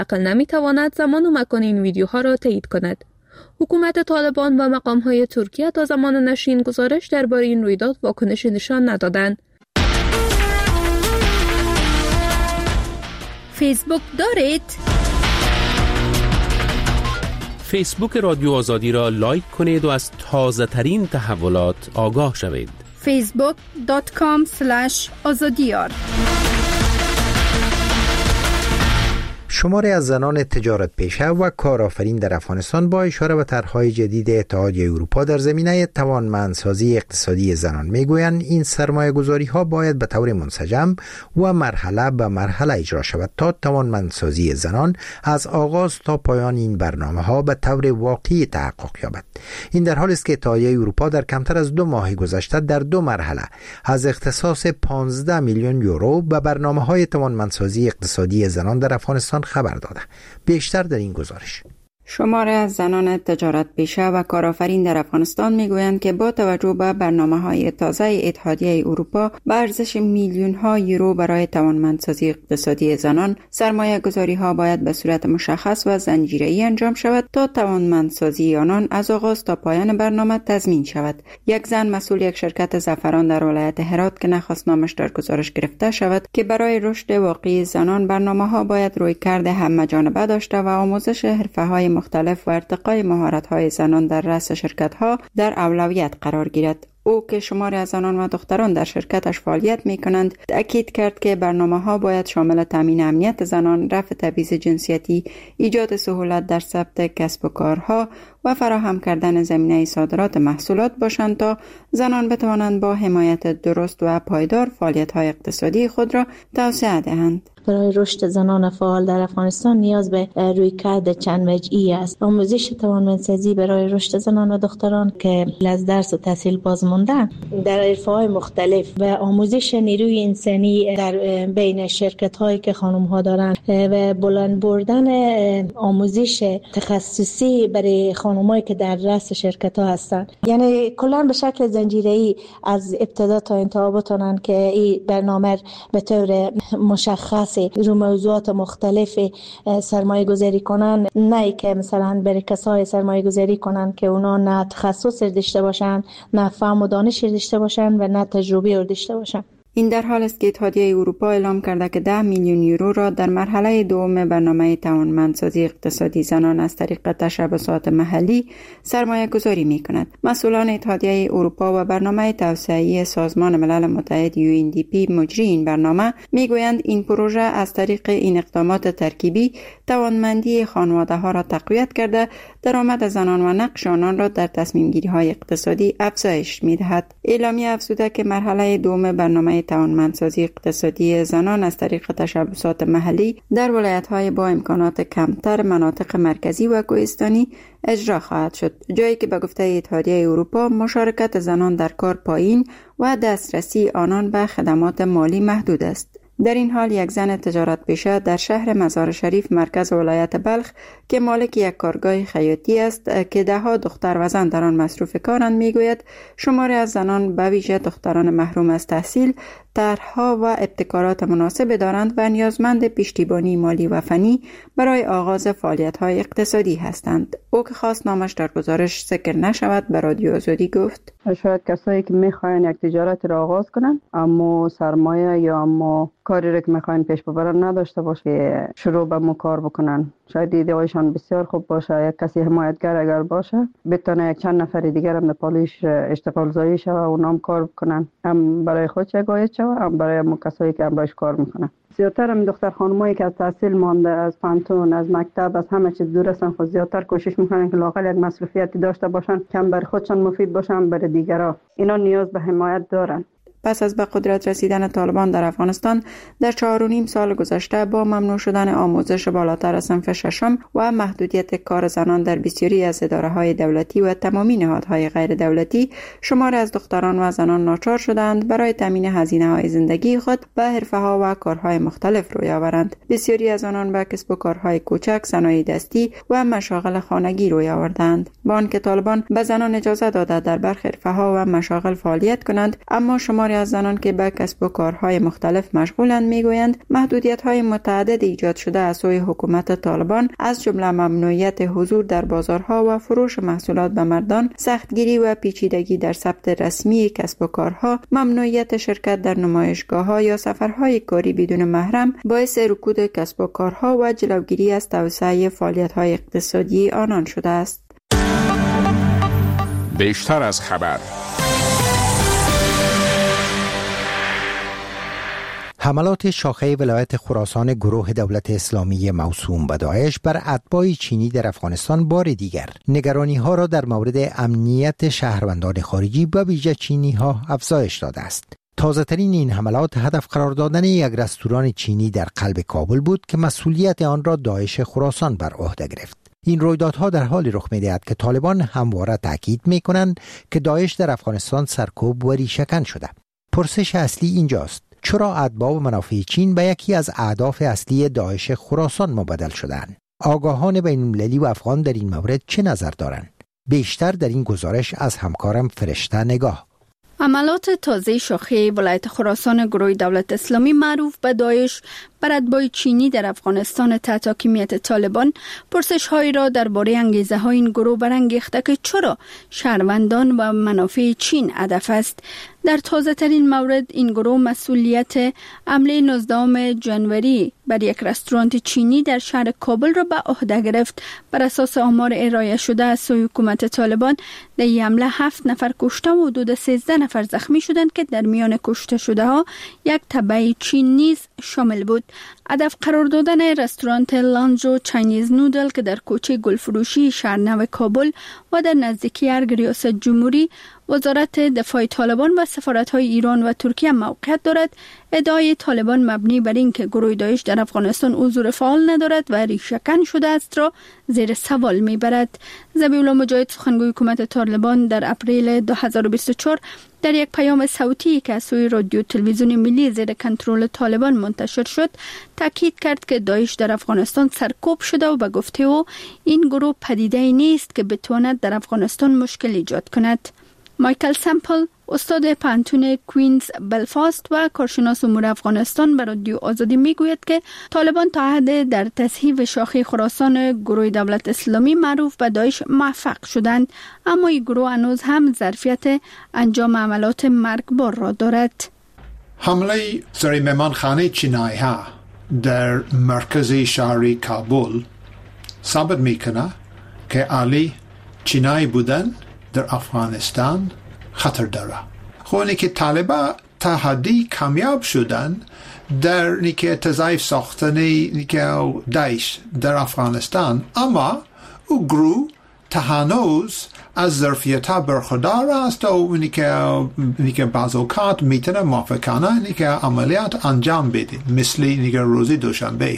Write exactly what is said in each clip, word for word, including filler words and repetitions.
حداقل نمیتواند زمان و مکان این ویدیوها را تایید کند. حکومت طالبان و مقام‌های ترکیه تا زمان نشر این گزارش درباره این رویداد واکنش نشان ندادند. فیسبوک دارید؟ فیسبوک رادیو آزادی را لایک کنید و از تازه ترین تحولات آگاه شوید. فیسبوک دات کام اسلش آزادیار. شماری از زنان تجارت پیشه و کارآفرین در افغانستان با اشاره به طرح‌های جدید اتحادیه اروپا در زمینه توانمندسازی اقتصادی زنان میگویند این سرمایه‌گذاری‌ها باید به طور منسجم و مرحله به مرحله اجرا شود تا توانمندسازی زنان از آغاز تا پایان این برنامه‌ها به طور واقعی تحقق یابد. این در حالی است که اتحادیه اروپا در کمتر از دو ماه گذشته در دو مرحله از اختصاص پانزده میلیون یورو به برنامه‌های توانمندسازی اقتصادی زنان در افغانستان خبر داده. بیشتر در این گزارش. شماری از زنان تجارت پیشه و کارآفرین در افغانستان میگویند که با توجه به برنامه‌های تازه اتحادیه اروپا به ارزش میلیون‌ها یورو برای توانمندسازی اقتصادی زنان، سرمایه‌گذاری‌ها باید به صورت مشخص و زنجیره‌ای انجام شود تا توانمندسازی آنان از آغاز تا پایان برنامه تضمین شود. یک زن مسئول یک شرکت زعفران در ولایت هرات که نخواست نامش در گزارش گرفته شود که برای رشد واقعی زنان برنامه‌ها باید رویکرد همه‌جانبه داشته و آموزش حرفه‌های مختلف و ارتقای مهارت‌های زنان در رأس شرکت‌ها در اولویت قرار گیرد. او که شماری از زنان و دختران در شرکتش فعالیت می‌کنند، تأکید کرد که برنامه‌ها باید شامل تامین امنیت زنان، رفع تبعیض جنسیتی، ایجاد سهولت در ثبت کسب و کارها و فراهم کردن زمینه صادرات محصولات باشند تا زنان بتوانند با حمایت درست و پایدار فعالیت‌های اقتصادی خود را توسعه دهند. برای رشد زنان فعال در افغانستان نیاز به رویکرد چند وجهی است. آموزش توانمندسازی برای رشد زنان و دختران که از درس و تحصیل باز ماندن در حرفه‌های مختلف و آموزش نیروی انسانی در بین شرکت‌هایی که خانم‌ها دارند و بلند بردن آموزش تخصصی برای خانم‌هایی که در رأس شرکت‌ها هستند. یعنی کلاً به شکل زنجیره‌ای از ابتدا تا انتها بتونن که این برنامه به طور مشخص رو موضوعات مختلف سرمایه گذاری کنن، نه که مثلا برای کسای سرمایه گذاری کنن که اونا نه تخصص داشته باشن، نه فهم و دانش داشته باشن و نه تجربه داشته باشن. این در حال است که اتحادیه اروپا اعلام کرده که ده میلیون یورو را در مرحله دوم برنامه توانمندسازی اقتصادی زنان از طریق تشبثات محلی سرمایه گذاری می کند. مسئولان اتحادیه اروپا و برنامه توسعه‌ای سازمان ملل متحد یو ان دی پی مجری این برنامه می گویند این پروژه از طریق این اقدامات ترکیبی توانمندی خانواده ها را تقویت کرده، درآمد زنان و نقش آنان را در تصمیم گیری های اقتصادی افزایش می دهد. اعلامیه افزوده که مرحله دوم برنامه توانمندسازی اقتصادی زنان از طریق تشبثات محلی در ولایت‌های با امکانات کمتر، مناطق مرکزی و کوهستانی اجرا خواهد شد، جایی که به گفته اتحادیه اروپا مشارکت زنان در کار پایین و دسترسی آنان به خدمات مالی محدود است. در این حال یک زن تجارت پیشه در شهر مزار شریف مرکز ولایت بلخ که مالک یک کارگاه خیاطی است که ده ها دختر و زن در آن مصروف کارند میگوید شماری از زنان به ویژه دختران محروم از تحصیل طرح‌ها و ابتکارات مناسب دارند و نیازمند پشتیبانی مالی و فنی برای آغاز فعالیت‌های اقتصادی هستند. او که خواست نامش در گزارش ذکر نشود به رادیو آزادی گفت شاید کسایی که می‌خواین یک تجارت را آغاز کنن اما سرمایه یا اما کاری را که می‌خواین پیش ببرن نداشته باشه شروع به مو کار بکنن، شاید ایده هایشان بسیار خوب باشه، یک کسی حمایتگر اگر باشه بتونه یک چند نفر دیگر هم در پالیش اشتغال زایی شوه و اونام کار بکنن، هم برای خود شگایت شوه هم برای هم کسایی که هم باش کار میکنن. زیادتر هم دختر خانمایی که از تحصیل مانده، از پانتون، از مکتب، از همه چیز دور هستن، خود زیادتر کوشش میکنن که لااقل یک مسئولیتی داشته باشن که هم برای خودشان مفید باشن برای دیگرها. اینا نیاز به حمایت دارن. پس از به قدرت رسیدن طالبان در افغانستان در چهار و نیم سال گذشته با ممنوع شدن آموزش بالاتر از صنف ششم و محدودیت کار زنان در بسیاری از اداره‌های دولتی و تمامی نهادهای غیر دولتی، شمار از دختران و زنان ناچار شدند برای تامین هزینه‌های زندگی خود به حرفه‌ها و کارهای مختلف روی آورند. بسیاری از آنان به کسب و کارهای کوچک، صنایع دستی و مشاغل خانگی روی آوردند. با آنکه طالبان به زنان اجازه داده در برخی حرفه‌ها و مشاغل فعالیت کنند، اما شمار شماری از زنان که به کسب و کارهای مختلف مشغولند میگویند محدودیت‌های متعدد ایجاد شده از سوی حکومت طالبان، از جمله ممنوعیت حضور در بازارها و فروش محصولات به مردان، سختگیری و پیچیدگی در ثبت رسمی کسب و کارها، ممنوعیت شرکت در نمایشگاه‌ها یا سفرهای کاری بدون محرم باعث رکود کسب و کارها و جلوگیری از توسعه فعالیت‌های اقتصادی آنان شده است. بیشتر از خبر. حملات شاخه ولایت خراسان گروه دولت اسلامی موسوم به داعش بر اتباع چینی در افغانستان بار دیگر نگرانی ها را در مورد امنیت شهروندان خارجی و ویژه چینی ها افزایش داده است. تازه ترین این حملات هدف قرار دادن یک رستوران چینی در قلب کابل بود که مسئولیت آن را داعش خراسان بر عهده گرفت. این رویدادها در حالی رخ می‌دهد که طالبان همواره تاکید می‌کنند که داعش در افغانستان سرکوب و ریشه‌کن شده. پرسش اصلی اینجاست: چرا اتباع و منافع چین به یکی از اهداف اصلی داعش خراسان مبدل شدند؟ آگاهان بین‌المللی و افغان در این مورد چه نظر دارند؟ بیشتر در این گزارش از همکارم فرشته نگاه. عملات تازه شاخه ولایت خراسان گروه دولت اسلامی معروف به داعش بر اتباع چینی در افغانستان تحت حاکمیت طالبان پرسش‌هایی را درباره انگیزه‌های این گروه برانگیخته که چرا شهروندان و منافع چین هدف است. در تازه ترین مورد این گروه مسئولیت حمله نوزدهم ژانویه بر یک رستوران چینی در شهر کابل را به عهده گرفت. بر اساس آمار ارائه شده از سوی حکومت طالبان در این حمله هفت نفر کشته و حدود سیزده نفر زخمی شدند که در میان کشته شده ها یک تبع چین نیز شامل بود. هدف قرار دادن رستوران لانج و چاینیز نودل که در کوچه گلفروشی شهر نو کابل و در نزدیکی ارگ ریاست جمهوری وزارت دفاع طالبان و سفارت‌های ایران و ترکیه موقعیت دارد، ادعای طالبان مبنی بر اینکه گروه داعش در افغانستان حضور فعال ندارد و ریشه‌کن شده است را زیر سوال می‌برد. ذبیح‌الله مجاهد سخنگوی حکومت طالبان در اپریل دو هزار و بیست و چهار در یک پیام صوتی که از سوی رادیو تلویزیون ملی زیر کنترل طالبان منتشر شد تاکید کرد که داعش در افغانستان سرکوب شده و به گفته او این گروه پدیده‌ای نیست که بتواند در افغانستان مشکل ایجاد کند. مایکل سمپل، استاد پانتون کوینز بلفاست و کارشناس امور افغانستان به رادیو آزادی میگوید که طالبان تا حد در تصحیح شاخه خراسان گروه دولت اسلامی معروف به داعش موفق شدند، اما این گروه هنوز هم ظرفیت انجام عملات مرگبار را دارد. حمله سر مهمانخانه چینایی ها در مرکز شهری کابل ثابت میکنه که علی چینایی بودن در افغانستان خطر داره. خونی که طالبا تا حدی کامیاب شدن در نیکه تضعیف ساختنی نیکه داعش در افغانستان، اما او گروه تا هنوز از ظرفیت ها برخوردار است و نیکه بعض اوقات میتونه موافقانه نیکه عملیات انجام بده، مثل نیکه روزی دوشنبه.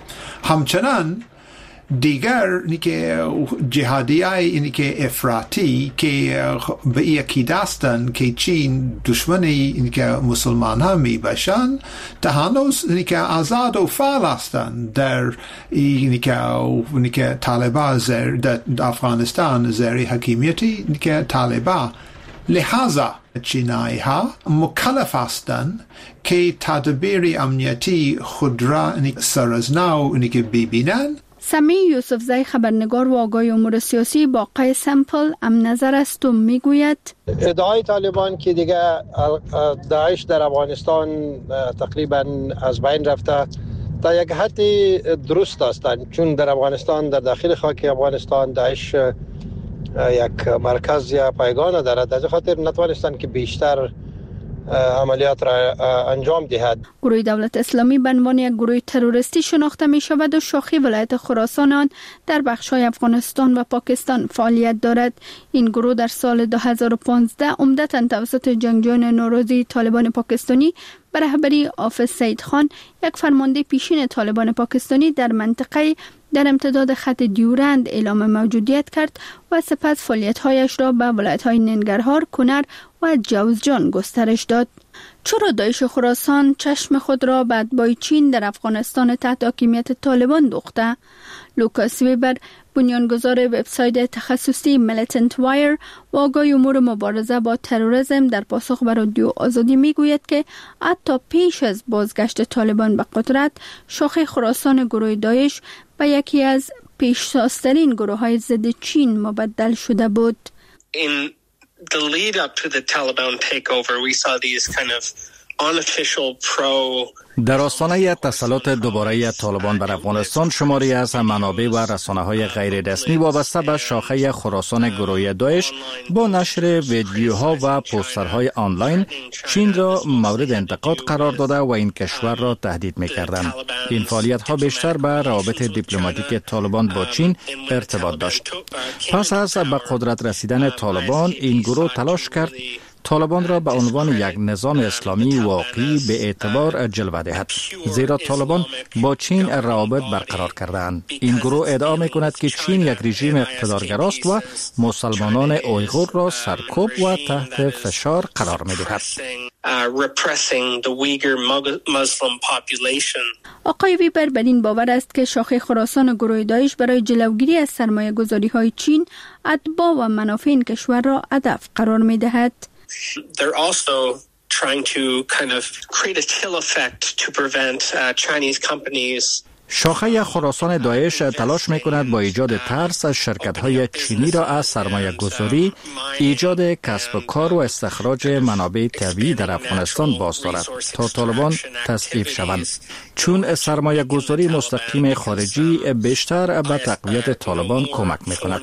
همچنان دیگر نیکه جهادی های نیکه افراطی که به این عقیده هستند که چین دشمنی نیکه مسلمان ها می باشند تا هنوز نیکه آزاد و فعال هستند در نیکه نیکه طالبان در افغانستان زیر حکمیتی نیکه طالبان. لحاظا چینایی ها مکلف هستند که تدبیر امنیتی خود را سر از نو نیکه ببینند. سمی یوسفزی خبرنگار و آگاه امور سیاسی با آقای سمپل هم نظر است و میگوید ادعای طالبان که دیگه داعش در افغانستان تقریبا از بین رفته تا یک حدی درست هستند، چون در افغانستان در داخل خاک افغانستان داعش یک مرکز یا پایگاه دارد، از خاطر نتوانستند که بیشتر عملیات را انجام دهد. گروه دولت اسلامی به عنوان یک گروه تروریستی شناخته می شود و شاخه ولایت خراسان آن در بخش‌های افغانستان و پاکستان فعالیت دارد. این گروه در سال دو هزار و پانزده عمدتاً توسط جنگجویان نوروزی طالبان پاکستانی به رهبری حافظ سید خان، یک فرمانده پیشین طالبان پاکستانی در منطقه در امتداد خط دیورند اعلام موجودیت کرد و سپس فعالیت‌هایش را به ولایت‌های ننگرهار، کنر و جوزجان گسترش داد. چرا داعش خراسان چشم خود را به اتباع چین در افغانستان تحت حاکمیت طالبان دوخته؟ لوکاس ویبر، بنیانگذار وبسایت تخصصی میلیتنت وایر و آگاه امور مبارزه با تروریسم، در پاسخ به رادیو آزادی میگوید که حتی پیش از بازگشت طالبان به قدرت، شاخه خراسان گروه داعش به یکی از پیشتازترین گروه های ضد چین مبدل شده بود. In the lead up to the Taliban takeover, we saw these kind of unofficial pro در آستانه تسلط دوباره طالبان بر افغانستان، شماری از منابع و رسانه‌های غیر رسمی وابسته به شاخه خراسان گروه داعش با نشر ویدیوها و پوسترهای آنلاین چین را مورد انتقاد قرار داده و این کشور را تهدید می‌کردند. این فعالیت‌ها بیشتر به روابط دیپلماتیک طالبان با چین ارتباط داشت. پس از به قدرت رسیدن طالبان، این گروه تلاش کرد طالبان را به عنوان یک نظام اسلامی واقعی به اعتبار جلوه دهد، زیرا طالبان با چین روابط برقرار کردند. این گروه ادعا می‌کند که چین یک رژیم اقتدارگراست و مسلمانان اویغور را سرکوب و تحت فشار قرار می‌دهد. آقای ویبر بر این باور است که شاخه خراسان گروه داعش برای جلوگیری از سرمایه گذاری های چین، اتباع و منافع این کشور را هدف قرار می‌دهد. They're also trying to kind of create a chill effect to prevent uh, Chinese companies. شاخه خراسان داعش تلاش می‌کند با ایجاد ترس از شرکت‌های چینی را از سرمایه گذاری، ایجاد کسب و کار و استخراج منابع طبیعی در افغانستان باز دارد تا طالبان تضعیف شوند، چون سرمایه گذاری مستقیم خارجی بیشتر به تقویت طالبان کمک می‌کند.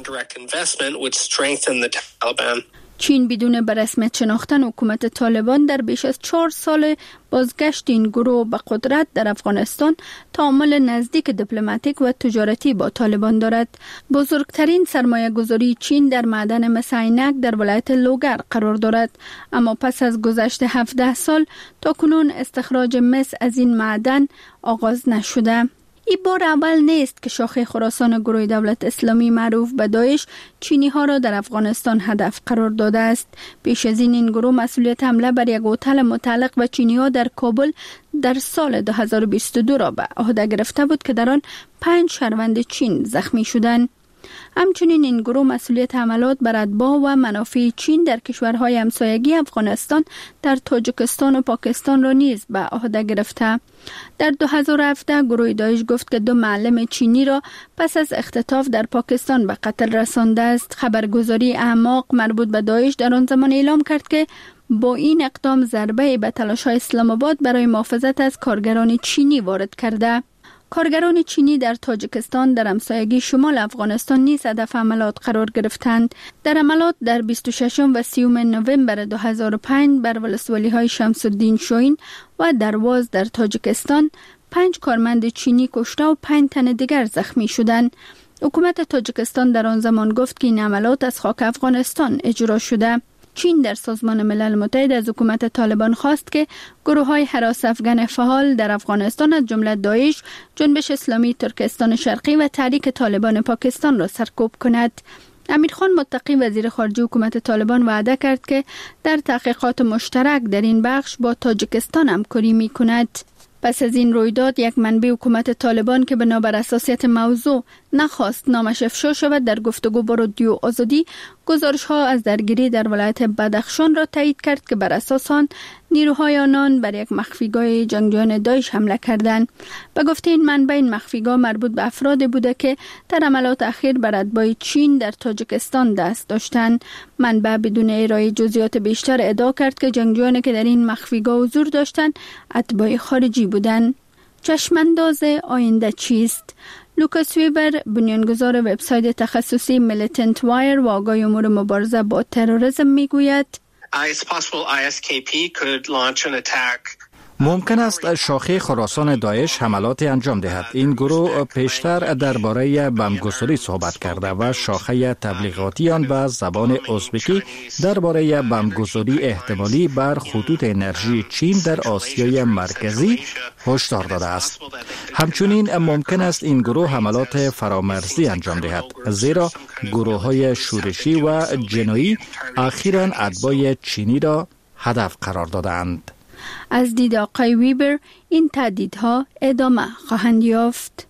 چین بدون به رسمیت شناختن حکومت طالبان در بیش از چهار سال بازگشت این گروه به قدرت در افغانستان تعامل نزدیک دیپلماتیک و تجارتی با طالبان دارد. بزرگترین سرمایه گذاری چین در معدن مس عینک در ولایت لوگر قرار دارد، اما پس از گذشت هفده سال تا کنون استخراج مس از این معدن آغاز نشده. این بار اول نیست که شاخه خراسان گروه دولت اسلامی معروف به داعش چینی ها را در افغانستان هدف قرار داده است. پیش از این این گروه مسئولیت حمله بر یک هتل متعلق به چینی ها در کابل در سال دو هزار و بیست و دو را به عهده گرفته بود که در آن پنج شهروند چین زخمی شدند. همچنین این گروه مسئولیت حملات بر اتباع و منافع چین در کشورهای همسایگی افغانستان در تاجیکستان و پاکستان را نیز به عهده گرفته. در دو هزار و هفده گروه داعش گفت که دو معلم چینی را پس از اختطاف در پاکستان به قتل رسانده است. خبرگزاری اعماق مربوط به داعش در آن زمان اعلام کرد که با این اقدام ضربه به تلاش‌های اسلام آباد برای محافظت از کارگران چینی وارد کرده. کارگران چینی در تاجیکستان در همسایگی شمال افغانستان نیز هدف حملات قرار گرفتند. در حملات در بیست و ششم و سیوم نوامبر دو هزار و پنج بر ولسوالی‌های شمس الدین شاهین و درواز در تاجیکستان پنج کارمند چینی کشته و پنج تن دیگر زخمی شدند. حکومت تاجیکستان در آن زمان گفت که این حملات از خاک افغانستان اجرا شده. چین در سازمان ملل متحد از حکومت طالبان خواست که گروه‌های هراس افغان فعال در افغانستان از جمله داعش، جنبش اسلامی ترکستان شرقی و تحریک طالبان پاکستان را سرکوب کند. امیرخان متقی وزیر خارجه حکومت طالبان وعده کرد که در تحقیقات مشترک در این بخش با تاجیکستان همکاری می‌کند. پس از این رویداد یک منبع حکومت طالبان که بنابر اساسیت موضوع نخواست نامش افشا شود در گفتگو با رادیو آزادی گزارش ها از درگیری در ولایت بدخشان را تایید کرد که بر اساس آن نیروهای آنان بر یک مخفیگاه جنگجویان داعش حمله کردند. به گفته این منبع این مخفیگاه مربوط به افرادی بوده که در حملات اخیر بر اتباع چین در تاجیکستان دست داشتند. منبع بدون ارائه جزئیات بیشتر ادعا کرد که جنگجویانی که در این مخفیگاه حضور داشتند اتباع خارجی بودند. چشمانداز آینده چیست؟ لوکاس ویبر، بنیانگذار وبسایت تخصصی میلیتنت وایر و آگاه امور مبارزه با تروریسم میگوید ممکن است شاخه خراسان داعش حملات انجام دهد. این گروه پیشتر درباره بمبگساری صحبت کرده و شاخه تبلیغاتی آن به زبان ازبکی درباره بمبگساری احتمالی بر خطوط انرژی چین در آسیای مرکزی هشدار داده است. همچنین ممکن است این گروه حملات فرامرزی انجام دهد، زیرا گروه‌های شورشی و جنایی اخیراً اتباع چینی را هدف قرار دادند. از دید آقای ویبر این تهدیدها ادامه خواهند یافت.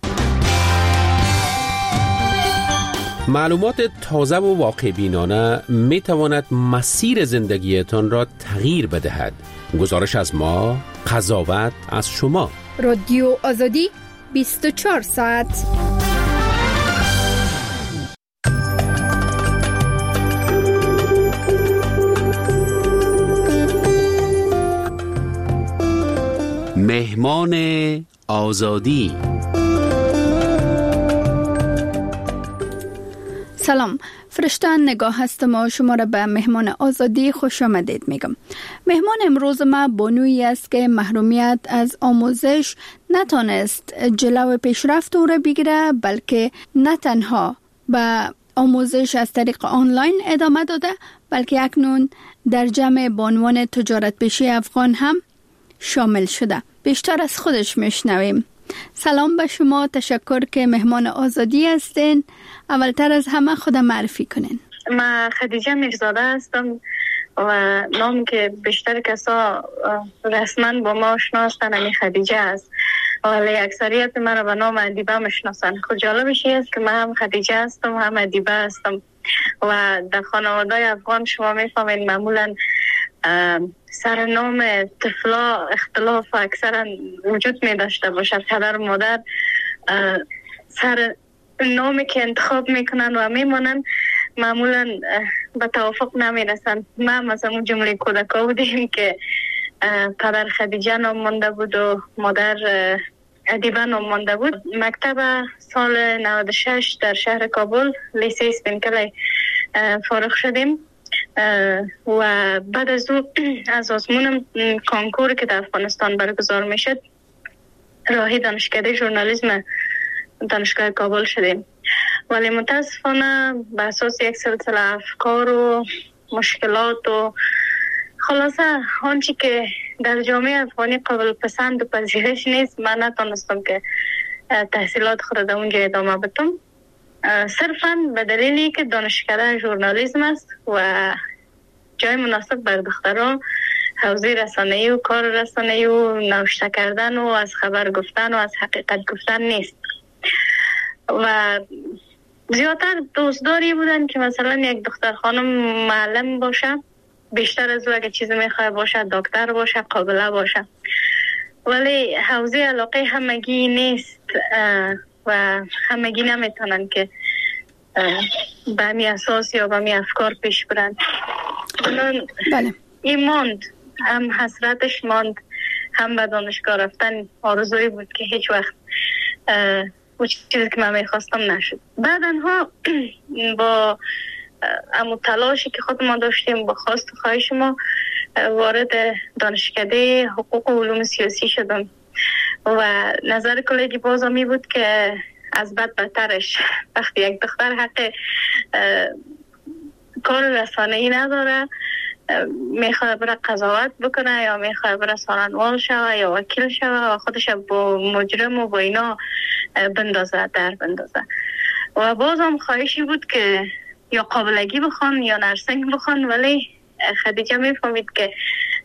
معلومات تازه و واقع بینانه می تواند مسیر زندگیتان را تغییر بدهد. گزارش از ما، قضاوت از شما. رادیو آزادی بیست و چهار ساعت. مهمان آزادی. سلام، فرشته نگاه هستم و شما را به مهمان آزادی خوش آمدید میگم. مهمان امروز ما بانویی است که محرومیت از آموزش نتانست جلو پیشرفت او را بگیره، بلکه نه تنها به آموزش از طریق آنلاین ادامه داده، بلکه اکنون در جمع بانوان تجارت پیشه افغان هم شامل شده. بیشتر از خودش میشنویم. سلام به شما، تشکر که مهمان آزادی هستین. اولتر از همه خود معرفی کنین. من خدیجه میرزاده هستم و نام که بیشتر کسا رسما با ما شناستن همی خدیجه است، ولی اکثریت من را به نام ادیبه میشناسن. خود جالبش است که من هم خدیجه هستم هم ادیبه هستم و در خانواده افغان شما میفهمین معمولا سرنام طفلا اختلاف اکثرا وجود می داشته باشد. پدر و مادر سر نامی که انتخاب میکنن و میمونن معمولا به توافق نمی رسن. ما مثلا اون جمله کودکا بودیم که پدر خدیجه نام مانده بود و مادر ادیبه نام مانده بود. مکتب سال نود و شش در شهر کابل لیسه اسپینکلی فارغ شدیم و بعد از او از آزمون کانکور که در افغانستان برگزار میشد راهی دانشکده ژورنالیسم دانشگاه کابل شدیم، ولی متاسفانه به اساس یک سلسله افکار و مشکلات و خلاصه آنچه که در جامعه افغانی قابل پسند و پذیرش نیست، من نتونستم که تحصیلات خود در اونجا ادامه بدم، صرفاً به دلیلی که دانشکده ژورنالیسم است و جای مناسب بر دختران حوزه رسانه‌ای و کار رسانه‌ای و نوشته کردن و از خبر گفتن و از حقیقت گفتن نیست. و زیادتر دوستداری بودن که مثلا یک دختر خانم معلم باشه، بیشتر از او اگه چیزی میخواه باشه دکتر باشه، قابله باشه، ولی حوزه علاقه همگی نیست و همگی نمیتونن که به همی اساس یا به همی افکار پیش برن. بله. این ماند، هم حسرتش ماند، هم به دانشگاه رفتن آرزوی بود که هیچ وقت اون چیزی که من میخواستم نشد. بعدنها با امو تلاشی که خود ما داشتیم با خواست و خواهش ما وارد دانشکده حقوق و علوم سیاسی شدم و نظر کلیگی باز می بود که از بد بدترش وقتی یک دختر حق کار رسانه‌ای نداره، میخواد بره قضاوت بکنه یا میخواد بره سالنوال شوه یا وکیل شوه و خودش با مجرم و با اینا بندازه در بندازه. و باز هم خواهشی بود که یا قابلگی بخوان یا نرسنگ بخوان، ولی خدیجه میفهمید که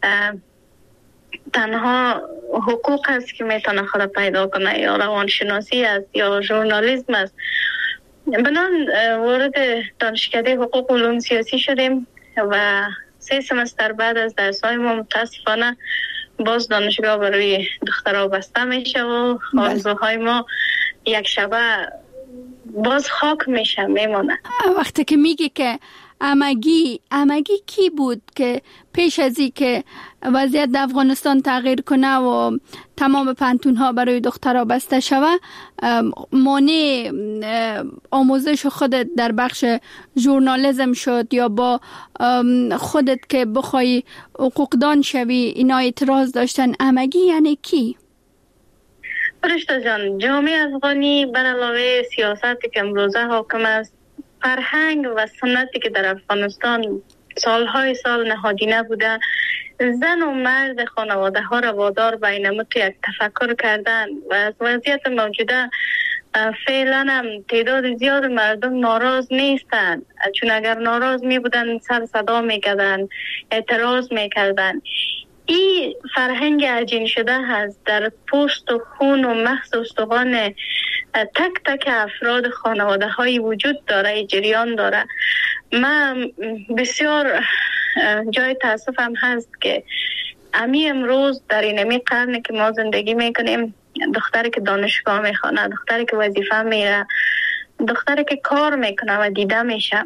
تنها حقوق است که میتونه خود پیدا کنه، یا روانشناسی است یا ژورنالیسم است. بنان وارد دانشکده حقوق و علوم سیاسی شدیم و سه سمستر بعد از درس‌های ما متاسفانه باز دانشگاه برای دخترها بسته میشه و آرزوهای ما یک شبه باز خاک میشه میمونه. وقتی که میگی که امگی امگی کی بود که پیش از این که وضعیت در افغانستان تغییر کنه و تمام پانتون ها برای دخترها بسته شوه، مانع آموزش خودت در بخش ژورنالیسم شد یا با خودت که بخوای حقوقدان شوی اینا اعتراض داشتن؟ امگی یعنی کی؟ فرشته جان، جامعه افغانی بر علاوه سیاستی که امروزه حاکم است، فرهنگ و سنتی که در افغانستان سالهای سال نهادینه بوده، زن و مرد خانواده ها را وادار به این یک تفکر کردن و از وضعیت موجوده فعلا هم تعداد زیاد مردم ناراض نیستند، چون اگر ناراض می بودن سر صدا می کردن، اعتراض می کردن. این فرهنگ عجین شده هست در پوست و خون و مغز و استخوان تک تک افراد خانواده های وجود داره، جریان داره. من بسیار جای تاسفم هست که امی امروز در این امی قرن که ما زندگی میکنیم، دختری که دانشگاه میخونه، دختری که وظیفه میره، دختری که کار میکنه و دیده میشه،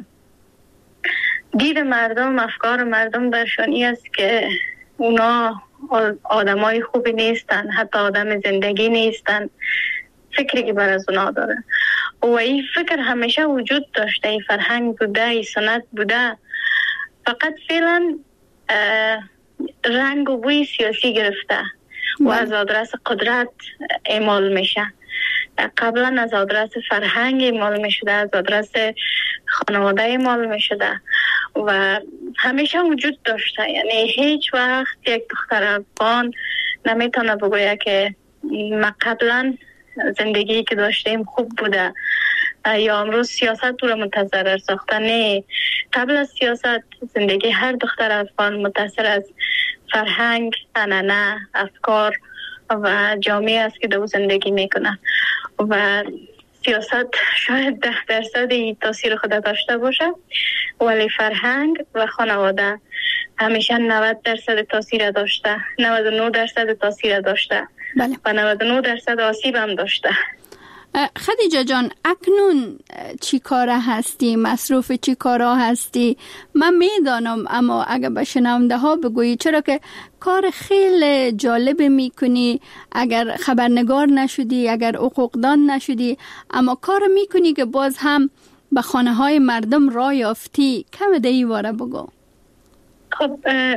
دید مردم، افکار مردم درشان این است که اونا آدمای خوبی نیستن، حتی آدم زندگی نیستن، فکری که بر از اونا داره. و این فکر همیشه وجود داشته، این فرهنگ بوده، این سنت بوده، فقط فعلا رنگ و بوی سیاسی گرفته و از آدرس قدرت اعمال میشه. قبلا از آدرس فرهنگ اعمال میشده، از آدرس خانواده اعمال میشده و همیشه وجود داشته. یعنی هیچ وقت یک دختر افغان نمیتونه بگویه که ما قبلا زندگی که داشتیم خوب بوده یا امروز سیاست رو متضرر ساخته. نه، قبل از سیاست زندگی هر دختر افغان متاثر از فرهنگ، عنعنه، افکار و جامعه است که دو زندگی میکنه و سیاست شاید ده درصد تاثیر خود داشته باشه، ولی فرهنگ و خانواده همیشه نود درصد تاثیر داشته، نود و نه درصد تاثیر داشته. بله. و نود و نه درصد آسیب هم داشته. خدیجه جان، اکنون چی کاره هستی؟ مصروف چی کارا هستی؟ من میدانم، اما اگر به شنونده ها بگویی، چرا که کار خیلی جالب میکنی، اگر خبرنگار نشدی، اگر حقوقدان نشدی، اما کار میکنی که باز هم به خانه های مردم راه یافتی. کم دیگه واره بگو. خب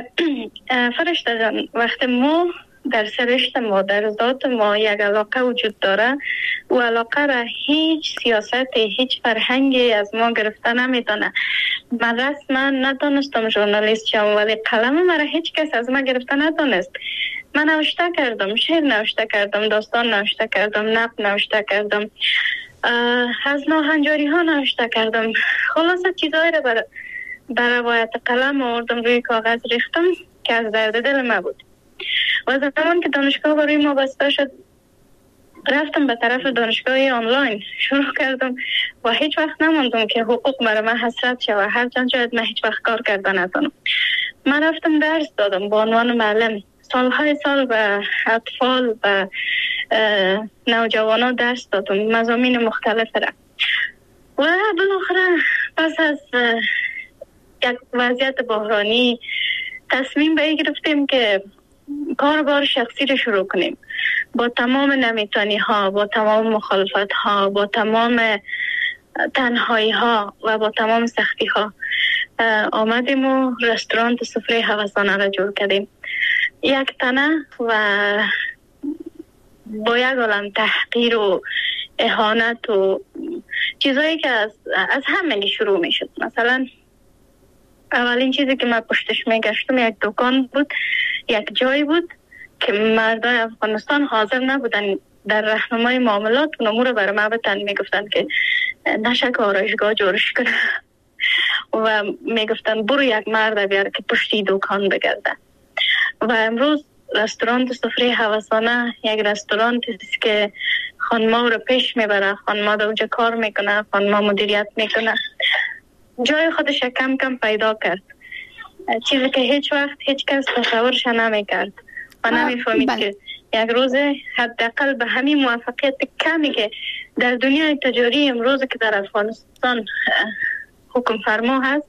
فرشته جان، وقتی ما در سرشت ما، در ذات ما یک علاقه وجود داره، و علاقه را هیچ سیاست، هیچ فرهنگی از ما گرفته نمیتونه. من رسما ندانستم ژورنالیست شم، ولی قلم مرا هیچ کس از ما گرفته ندانست. من نوشته کردم، شعر نوشته کردم، داستان نوشته کردم، نقد نوشته کردم، از ناهنجاری ها نوشته کردم. خلاصه چیزایی را بر بر روایت قلم آوردم، روی کاغذ ریختم که از درد دل ما بود. و زمان که دانشگاه برای ما بسته شد، رفتم به طرف دانشگاه آنلاین، شروع کردم و هیچ وقت نماندم که حقوق مرا من حسرت شود، هر چند شاید من هیچ وقت کار کردن ندانم. من رفتم درس دادم به عنوان معلم، سالهای سال به اطفال و نوجوانان درس دادم، مضامین مختلف را. و بالاخره پس از یک وضعیت بحرانی تصمیم به این گرفتیم که کاربار شخصی رو شروع کنیم. با تمام نمیتانی ها، با تمام مخالفت ها، با تمام تنهایی ها و با تمام سختی ها آمدیم و رستوران سفره هوسانه را جور کردیم. یک تنه و با یک عالم تحقیر و اهانت و چیزایی که از, از همه شروع می شد. مثلا اولین چیزی که من پشتش می گشتم یک دکان بود، یک جایی بود که مردای افغانستان حاضر نبودن در راهنمای معاملات و امور برای ما بتن. می گفتن که نشک آرایشگاه جورش کنه و می گفتن برو یک مرد بیار که پشتی دکان بگرده. و امروز رستوران سفره هوسانه یک رستوران است که خانما رو پیش میبره، خانما در اونجا کار میکنه، خانما مدیریت میکنه، جای خودش کم کم پیدا کرد، چیزی که هیچ وقت هیچ کس تصورش نمیکرد و نمیفهمید که یک روز حداقل به همین موفقیت کمی که در دنیای تجاری امروز که در افغانستان حکم فرما هست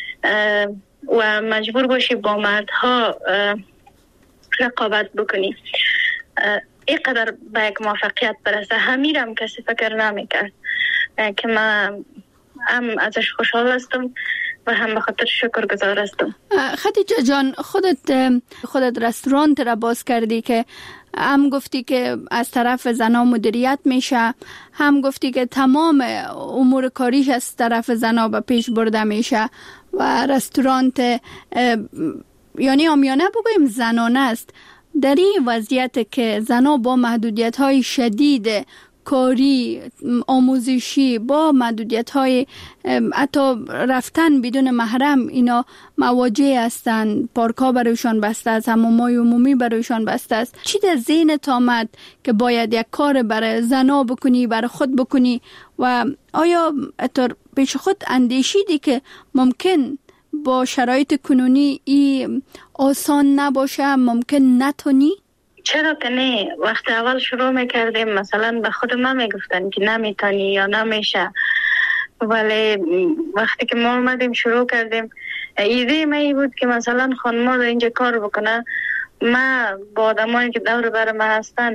و مجبور باشی با مردها رقابت بکنی، اینقدر به یک موفقیت برسه، همیرم کسی فکر نمیکرد که من هم ازش خوشحال هستم و هم به خاطر شکر گزار هستم. خدیجه جان، خودت خودت رستورانت را باز کردی که هم گفتی که از طرف زنا مدیریت میشه، هم گفتی که تمام امور کاریش از طرف زنا به پیش برده میشه و رستورانت یعنی آمیانه بگویم زنانه است. در این وضعیت که زنا با محدودیت های شدید کاری، آموزشی با محدودیت های حتی رفتن بدون محرم اینا مواجه هستند. پارک ها برایشان بسته است، حمام های عمومی برایشان بسته است. چی در ذهنت آمد که باید یک کار برای زنا بکنی، برای خود بکنی و آیا اتر پیش خود اندیشیدی که ممکن با شرایط کنونی ای آسان نباشه، ممکن نتونی؟ چرا که نه. وقت اول شروع میکردیم مثلا به خود ما میگفتن که نمیتونی یا نمیشه، ولی وقتی که ما اومدیم شروع کردیم ایده ما ای بود که مثلا خانم اینجا کار بکنه. ما با آدمایی که دور بر ما هستن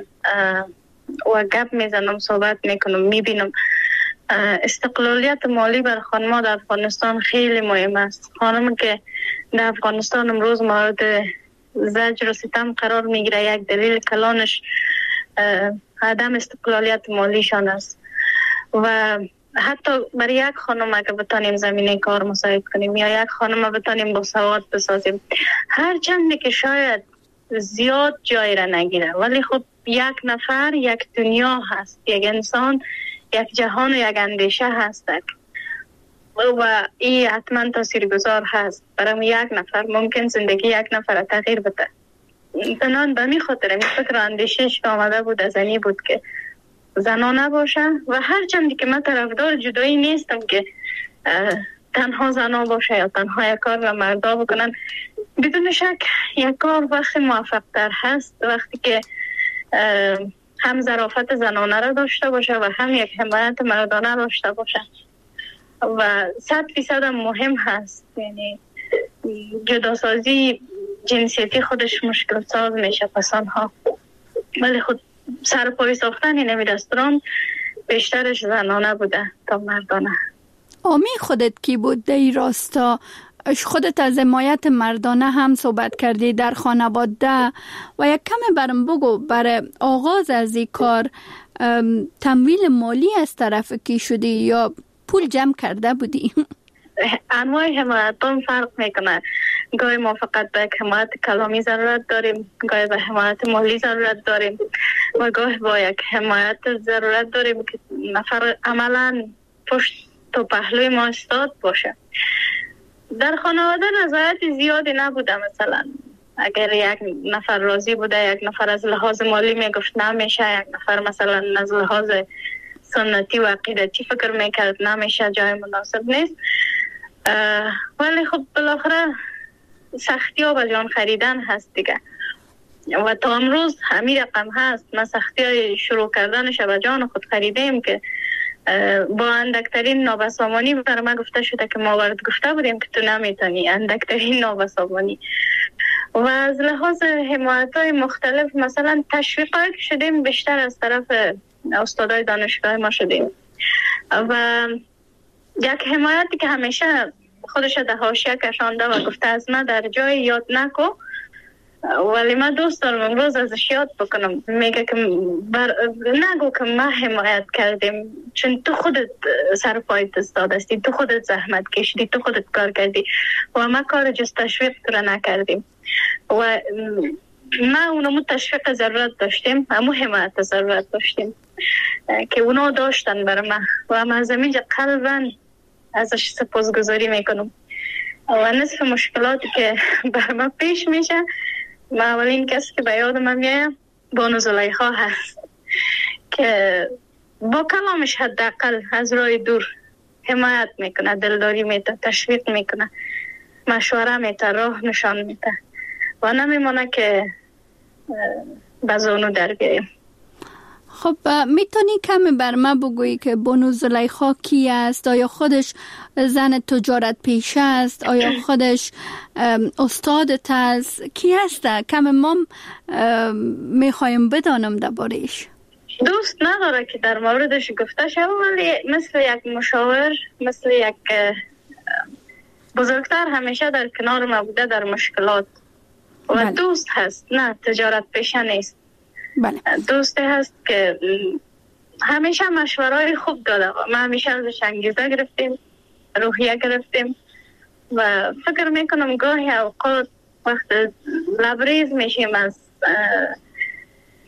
و گپ میزنم، صحبت میکنم، میبینم استقلالیت مالی بر خانم در افغانستان خیلی مهم است. خانم که در افغانستان امروز مورد زجر و ستم قرار میگیره، یک دلیل کلانش عدم استقلالیت مالیشان است. و حتی برای یک خانم اگه بتانیم زمینه کار مساعد کنیم یا یک خانم بتانیم با سواد بسازیم، هر چندی که شاید زیاد جای را نگیره، ولی خب یک نفر یک دنیا هست، یک انسان یک جهان و یک اندیشه هست و این حتما تاثیرگذار هست. برای یک نفر ممکن زندگی یک نفر تغییر بده. بنان به می خاطر این فکر اندیشش که آمده بود از اینی بود که زنا نباشه و هر چندی که من طرفدار جدایی نیستم که تنها زنا باشه یا تنها یک کار و مردا بکنن. بدون شک یک کار وقتی موفق تر هست وقتی که هم ظرافت زنانه را داشته باشه و هم یک حمایت مردانه داشته باشه و صد فیصد مهم هست. یعنی جداسازی جنسیتی خودش مشکل ساز میشه پسانها، ولی خود سرپای ساختن این نمی رستوران بیشترش زنانه بوده تا مردانه. آمی خودت کی بود در این راستا؟ خودت از حمایت مردانه هم صحبت کردی در خانواده و یک کم برام بگو برای آغاز از این کار تمویل مالی از طرف کی شدی یا پول جمع کرده بودی؟ انواع حمایت هم فرق میکنه. گاهی ما فقط به حمایت کلامی ضرورت داریم، گاهی به حمایت مالی ضرورت داریم و گاهی با یک حمایت ضرورت داریم که نفر عملا پشت و پهلوی ما استاد باشه. در خانواده رضایت زیادی نبوده. مثلا اگر یک نفر راضی بوده، یک نفر از لحاظ مالی میگفت نمیشه، یک نفر مثلا از لحاظ سنتی و عقیدتی فکر میکرد نمیشه، جای مناسب نیست. ولی خب بالاخره سختی ها به جان خریدن هست دیگه و تا امروز همین رقم هست. ما سختی های شروع کردنش به جان خود خریدیم که با اندکترین نابسامانی بر ما گفته شده که ما ورد گفته بودیم که تو نمیتونی، اندکترین نابسامانی. و از لحاظ حمایت های مختلف مثلا تشویق های شدیم بیشتر از طرف استادای دانشگاه ما شدیم و یک حمایتی که همیشه خودش در حاشیه کشانده و گفته از من در جای یاد نکو، ولی من دوست دارم امروز ازش یاد بکنم. میگه که بر... نگو که ما حمایت کردیم، چون تو خودت سر پایت استاد هستی، تو خودت زحمت کشیدی، تو خودت کار کردی و ما کار جز تشویق تو را نکردیم و ما اونمو تشویق ضرورت داشتیم، همو حمایت ضرورت داشتیم که اونا داشتن برای ما و من از اینجا قلباً ازش سپاسگزاری میکنم. و نصف مشکلاتی که بر ما پیش میشه، ما اولین کسی که به یاد من میایه بانو زلیخا هست که با کلامش حداقل از راه دور حمایت میکنه، دلداری میده، تشویق میکنه، مشوره میده، راه نشان میده و نمیمونه که بزانو در بیاییم. خب میتونی کمی بر من بگویی که بانو زلیخا کی است؟ آیا خودش زن تجارت پیشه است؟ آیا خودش استادت است؟ کی است؟ کمی ما میخوایم بدانم درباره‌اش. دوست نداره که در موردش گفته شد، ولی مثل یک مشاور، مثل یک بزرگتر همیشه در کنار ما بوده در مشکلات و بله. دوست هست، نه تجارت پیشه نیست. بله. دوستی هست که همیشه مشورهای خوب داده و ما همیشه ازش انگیزه گرفتیم، روحیه گرفتیم و فکر میکنم گاهی اوقات وقت لبریز میشیم از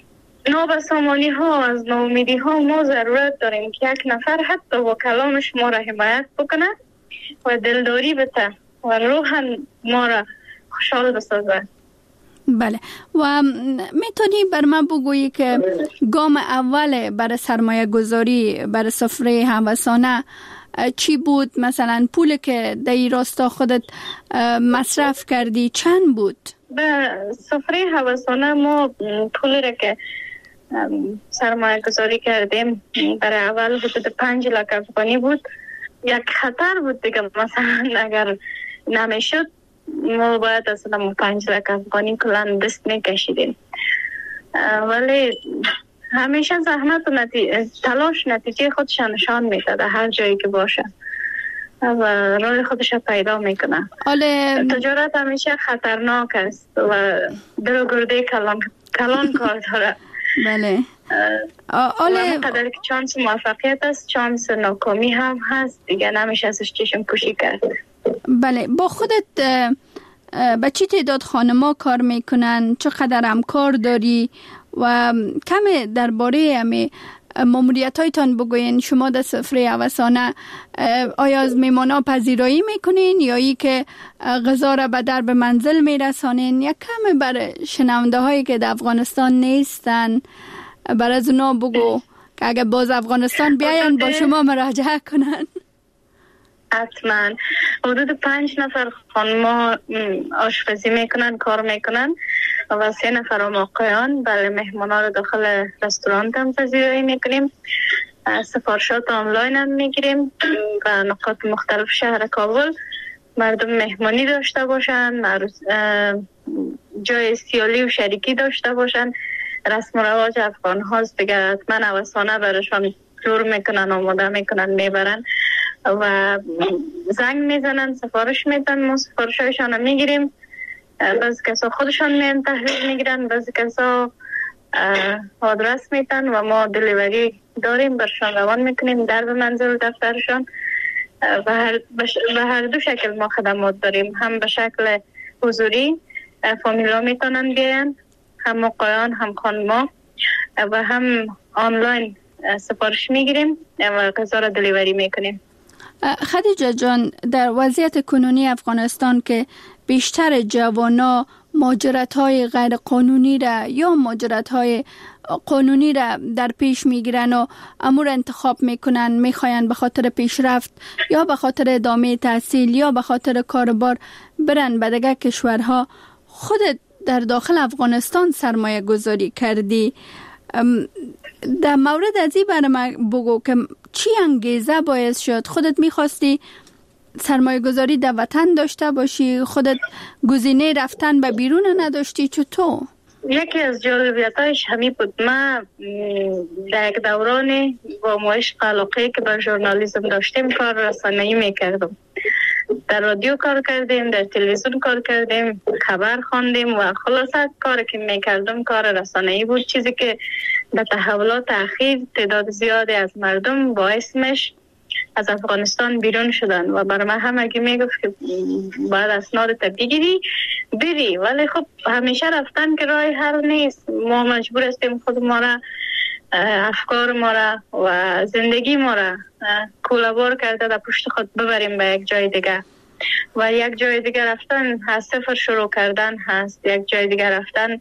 نابسامانی ها از ناامیدی ها ما ضرورت داریم که یک نفر حتی با کلامش ما را حمایت بکنه و دلداری بده و روحاً ما را خوشحال بسازه. بله، و میتونی بر من بگویی که گام اول برای سرمایه گذاری برای سفره هوسانه چی بود؟ مثلا پول که در این راستا خودت مصرف کردی چند بود؟ به سفره هوسانه ما پولی را که سرمایه گذاری کردیم برای اول حدود پنج لک افغانی بود. یک خطر بود دیگه، مثلا اگر نمیشد ما باید اصلا پنج لک افغانی کلان دست میکشیدیم، ولی همیشه زحمت و نتی... تلاش نتیجه خودش نشان میده در هر جایی که باشه و راه خودش پیدا میکنه. آله... تجارت همیشه خطرناک است و دل و گرده کلان, کلان کار داره. بله. آله قدر که چانس موفقیت است چانس ناکامی هم هست دیگه، نمیشه ازش چشم پوشی کرد. بله، با خودت به چی تعداد خانما کار میکنن؟ چقدر همکار داری؟ و کم درباره همه ماموریت هایتان بگوین. شما در سفره هوسانه آیا از میمانا پذیرایی میکنین یا ای که غذا را به درب منزل میرسانین؟ یا کم بر شنونده هایی که در افغانستان نیستن بر از اونا بگو که اگر باز افغانستان بیاین با شما مراجعه کنن. حتما حدود پنج نفر خانما آشپزی میکنن، کار میکنن و سه نفر هم آقایان. بله، مهمانا رو داخل رستوران هم پذیرایی میکنیم، سفارشات آنلاین هم میگیریم و نقاط مختلف شهر کابل. مردم مهمانی داشته باشن، جای سیالی و شریکی داشته باشن، رسم و رواج افغان هاست دیگه، حتما هوسانه برشان جور میکنن، آماده میکنن، میبرن و زنگ میزنن، سفارش میدن، ما سفارش هایشان میگیریم. بعضی کسا خودشان میان تحویل میگیرن، بعضی کسا آدرس میدن و ما دلیوری داریم برشان روان میکنیم در به منزل دفترشان. و هر, به هر دو شکل ما خدمات داریم، هم به شکل حضوری فامیلا میتونن بیاین، هم آقایان هم خانما، و هم آنلاین سفارش میگیریم و غذا را دلیوری میکنیم. خدیجه جان، در وضعیت کنونی افغانستان که بیشتر جوانا مهاجرت‌های غیر قانونی را یا مهاجرت‌های قانونی را در پیش میگیرن و امور انتخاب میکنن، میخواین به خاطر پیشرفت یا به خاطر ادامه تحصیل یا به خاطر کاربار برن به دیگر کشورها، خودت در داخل افغانستان سرمایه گذاری کردی. در مورد از این برای من بگو که چی انگیزه باعث شد خودت میخواستی سرمایه گذاری در وطن داشته باشی؟ خودت گزینه رفتن به بیرون نداشتی؟ چطور؟ یکی از جالبیتایش همین بود. من در یک دورانی با عشق علاقه که به ژورنالیسم داشتیم کار رسانه‌ای میکردم. در رادیو کار کردیم، در تلویزیون کار کردیم، خبر خواندیم و خلاصه کاری که میکردم کار رسانه‌ای بود، چیزی که به تحولات اخیر تعداد زیادی از مردم باعث میشه از افغانستان بیرون شدن و برای من همگی میگفت که باید اسنادت بگیری بری، ولی خب همیشه رفتن که راه حل نیست. ما مجبور هستیم خود ما را، افکار ما را و زندگی ما را کولابور کرده در پشت خود ببریم به یک جای دیگه و یک جای دیگه رفتن از صفر شروع کردن هست، یک جای دیگه رفتن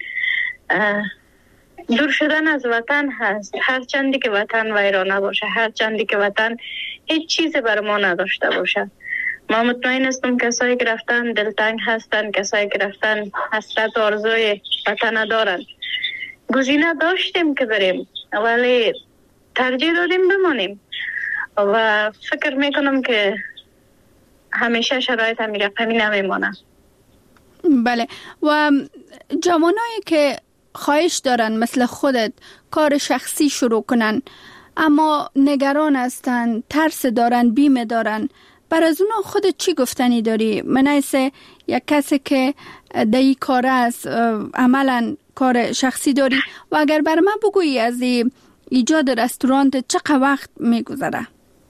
دور شدن از وطن هست. هر چندی که وطن ویرانه باشه، هر چندی که وطن هیچ چیزی برای ما نداشته باشه. ما مطمئن هستم کسایی که رفتن دلتنگ هستن، کسایی که رفتن حسرت و آرزوی وطن دارن. گزینه داشتیم که بریم ولی ترجیح دادیم بمانیم و فکر میکنم که همیشه شرایط همین رقمی نمیمانه. بله، و جوانایی که خواهش دارن مثل خودت کار شخصی شروع کنن اما نگران هستن، ترس دارن، بیمه دارن، بر از اونا خودت چی گفتنی داری؟ من ایسه یک کسی که در این کار است، عملا کار شخصی داری و اگر بر من بگویی از ایجاد رستورانت چقدر وقت میگذره؟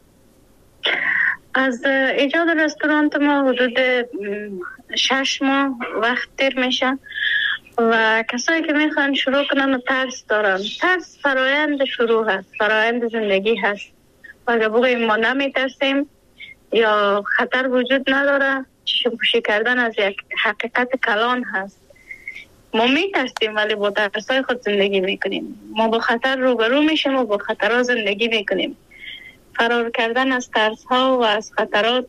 از ایجاد رستورانت ما حدود شش ماه وقت دیر میشه و کسایی که میخوان شروع کنن و ترس دارن. ترس فرایند شروع هست، فرایند زندگی هست و اگه بگوییم ما نمیترسیم یا خطر وجود نداره، چشم پوشی کردن از یک حقیقت کلان هست. ما میترسیم ولی با ترسای خود زندگی میکنیم. ما با خطر روبرو میشیم و با خطرها زندگی میکنیم. فرار کردن از ترس ها و از خطرات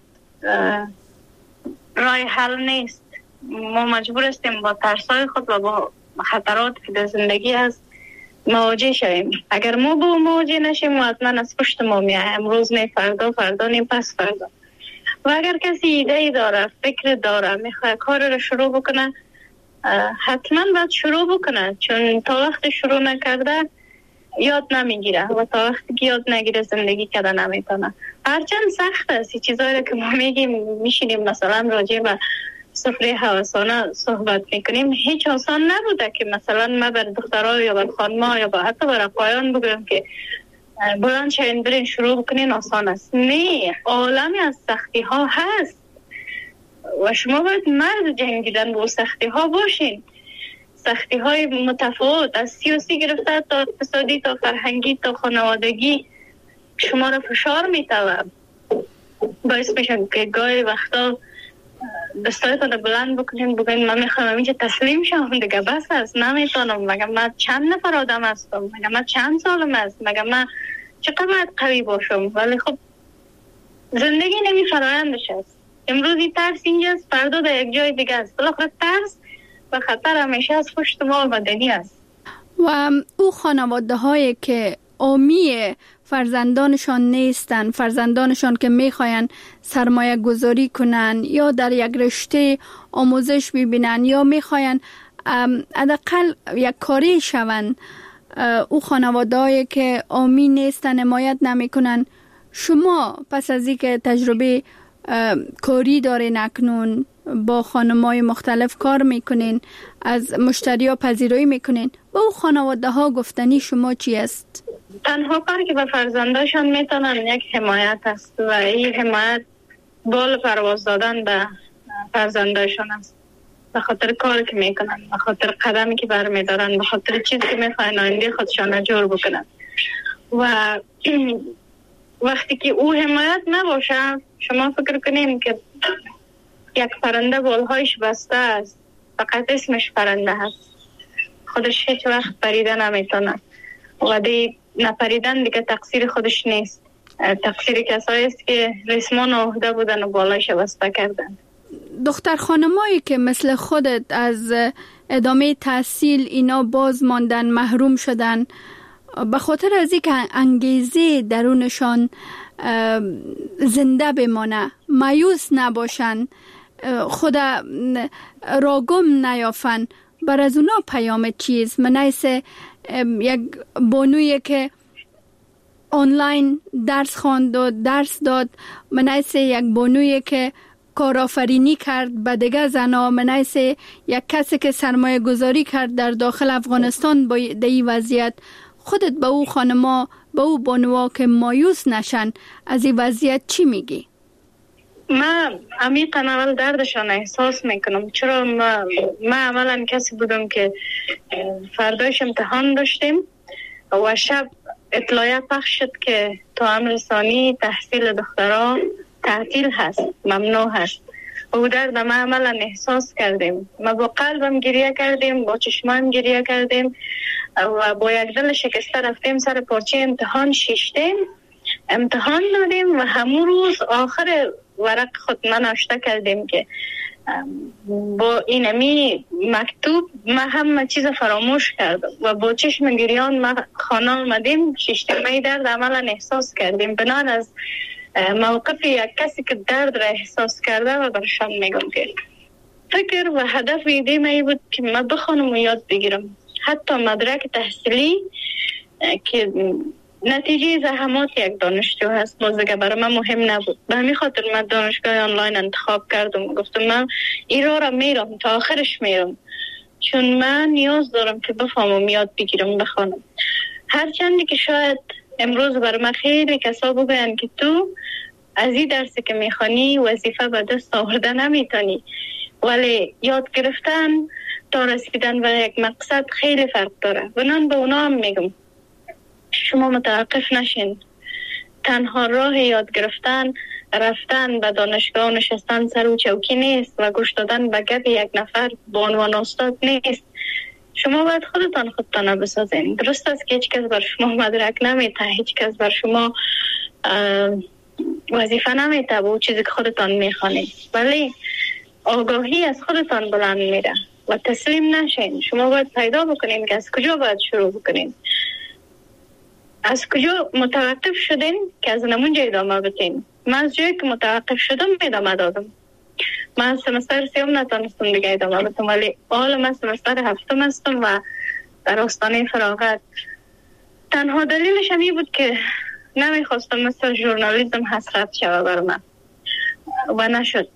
راه حل نیست. ما مجبور هستیم با ترس های خود و با خطرات که در زندگی هست مواجه شویم. اگر ما با مواجه نشیم و حتما از پشت ما میایم، امروز نه فردا، فردا نه پس فردا. و اگر کسی ایده داره، فکر داره، میخواد کار رو شروع بکنه، حتما باید شروع بکنه، چون تا وقت شروع نکرده یاد نمیگیره و تا وقتی که یاد نگیره زندگی کرده نمیتونه. هرچند سخت است چیزایی که ما میگیم، میشینیم مثلا راجع به سفره هوسانه صحبت میکنیم، هیچ آسان نبوده که مثلا ما بر دخترها یا بر خانم‌ها یا با حتی بر آقایان بگویم که بلند شوین برین شروع بکنین آسان است. نه، عالمی از سختی ها هست و شما باید مرد جنگیدن با سختی ها باشین. سختی های متفاوت از سیاسی گرفته تا اقتصادی تا فرهنگی تا خانوادگی شما را فشار میتوه، باعث میشن که گاهی وقتا دستایتان رو بلند بکنین بگین من میخوام اینجا تسلیم شم دیگه، بس است، نمیتونم، مگه من چند نفر آدم هستم، مگه من چند سالم است، مگه من چقدر باید قوی باشم. ولی خب زندگی نمی فرایندش است. امروزی ترس اینجاست، فردا در یک جای دیگه است. بالاخره ترس و خطر همیشه از پشت ما آمدنی است. و او خانواده هایی که آمی فرزندانشان نیستن، فرزندانشان که میخواین سرمایه گذاری کنن یا در یک رشته آموزش ببینن یا میخواین حداقل یک کاری شون، او خانواده هایی که آمی نیستن، حمایت نمیکنن، شما پس از اینکه تجربه کاری دارین، اکنون با خانمای مختلف کار میکنین، از مشتری ها پذیرایی میکنین، با او خانواده ها گفتنی شما چی است؟ تنها کاری که به فرزنداشان میتونن یک حمایت است و این حمایت بال پرواز دادن به فرزنداشان است، به خاطر کاری که میکنن، به خاطر قدمی که برمیدارن، به خاطر چیزی که میخواین آینده خودشان جور بکنن. و وقتی که او حمایت نباشه، شما فکر کنین که یک پرنده بالهایش بسته است، فقط اسمش پرنده هست، خودش هیچ وقت پریده نمیتونه و دی نپریدن دیگه تقصیر خودش نیست، تقصیر کسایی است که ریسمان عهده بودن و بالایش بسته کردن. دختر خانمایی که مثل خودت از ادامه تحصیل اینا باز ماندن، محروم شدن، به خاطر از اینکه انگیزه درونشان زنده بمانه، مایوس نباشن، خود راگم نیافن، بر از اونا پیام چیز؟ من ایسه یک بانویی که آنلاین درس خواند و درس داد، من ایسه یک بانویی که کارآفرینی کرد به دیگه زنا، من ایسه یک کسی که سرمایه گذاری کرد در داخل افغانستان با دی وضعیت. خودت به او خانما، به او بانوها که مایوس نشن از این وضعیت چی میگی؟ من عمیقاً اول دردشان احساس میکنم، چرا ما, ما عملاً کسی بودم که فردایش امتحان داشتیم و شب اطلاعیه پخش شد که تو امر ثانی تحصیل دخترها تعطیل هست، ممنوع هست. و درد ما عملاً احساس کردیم، ما با قلبم گریه کردیم، با چشمایم گریه کردیم و با یک دل شکسته رفتیم سر پارچه امتحان شیشتیم، امتحان دادیم و همون روز آخر ورق خود من نوشته کردیم که با اینمی مکتوب ما همه چیز فراموش کردم و با چشم گریان ما خانه آمدیم. شیشتیمه درد عملا احساس کردیم بنان از موقف یک کسی که درد را احساس کرده و برشان میگم که فکر و هدف ایده می بود که ما بخوانم و یاد بگیرم. حتی مدرک تحصیلی که نتیجه زحمات یک دانشجو هست، باز دیگه برای من مهم نبود. به همین خاطر من دانشگاه آنلاین انتخاب کردم و گفتم من این راه را میرم تا آخرش میرم، چون من نیاز دارم که بفهمم، یاد بگیرم، بخوانم. هرچندی که شاید امروز برای من خیلی کسا بگوین که تو از این درسی که میخوانی وظیفه به دست آورده نمیتونی، ولی یاد گرفتن تا رسیدن به یک مقصد خیلی فرق داره. بنان به اونا هم میگم شما متوقف نشین. تنها راه یاد گرفتن رفتن به دانشگاه نشستن سر و چوکی نیست و گوش دادن به گپ یک نفر به عنوان استاد نیست. شما باید خودتان خودتان بسازین. درست است که هیچ کس بر شما مدرک نمیته، هیچ کس بر شما وظیفه نمیته با چیزی که خودتان میخوانید، ولی آگاهی از خودتان بلند میره و تسلیم نشین. شما باید پیدا بکنین که از کجا باید شروع بکنین، از کجا متوقف شدین که از نمونجا ادامه بدین. من از جایی که متوقف شدم ادامه دادم. من سمستر سیوم نتونستم دیگه ادامه بدم، ولی حالا من سمستر هفتم هستم و در آستانه فراغت. تنها دلیلش هم این بود که نمیخواستم مثل ژورنالیسم حسرت شوه بر من و نشد.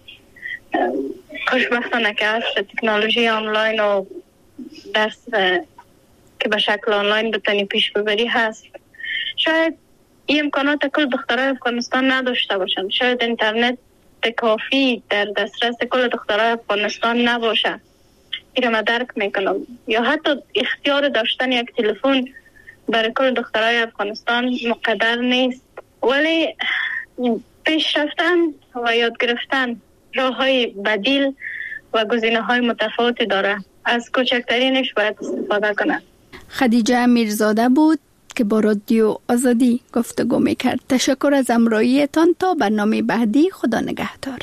خوشبختانه که عصر تکنولوژی آنلاین و درس که به شکل آنلاین بتونی پیش ببری هست. شاید این امکانات کل دخترای افغانستان نداشته باشن، شاید اینترنت کافی در دسترس کل دخترای افغانستان نباشه، این ما درک میکنم، یا حتی اختیار داشتن یک تلفن برای کل دخترای افغانستان مقدر نیست. ولی پیش رفتن و یاد گرفتن راه های بدیل و گزینه های متفاوتی داره، از کوچکترینش باید استفاده کنه. خدیجه میرزاده بود که با رادیو آزادی گفتگو میکرد. تشکر از همراهیتان. تا برنامه بعدی، خدا نگهدار.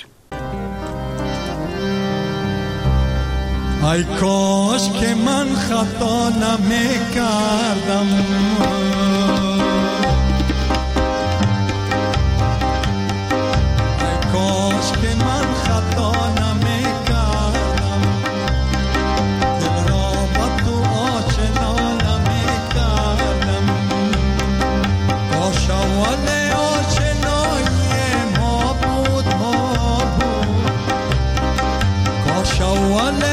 ای کاش که من خطا نمیکردم، ای کاش که من خطا نمیکردم، دل را با تو آشنا نمیکردم. کاش اول آشنایی ما بود ما بود، کاش اول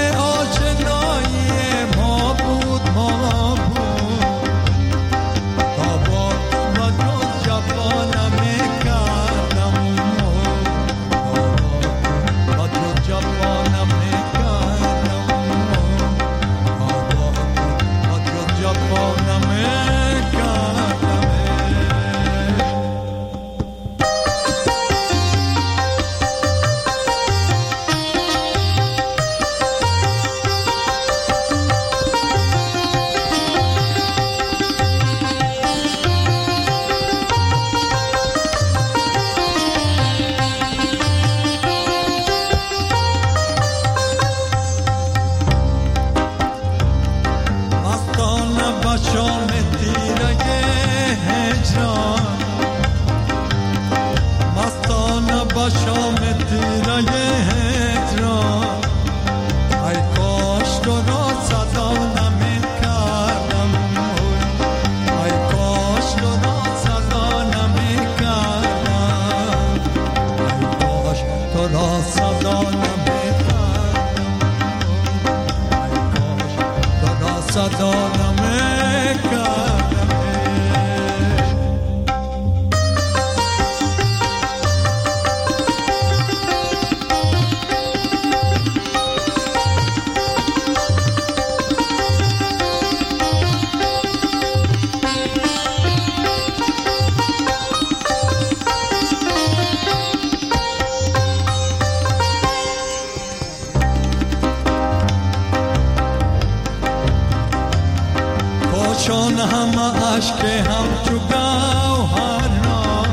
چون همه عشق همچو گوهران،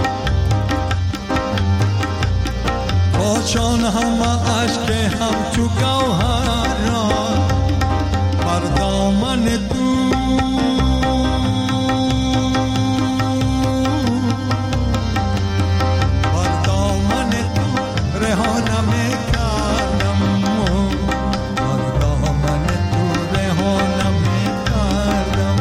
چون همه عشق همچو گوهران، بر دامن تو بر دامن تو رها نمیکردم، بر دامن تو رها نمیکردم،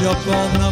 یگانه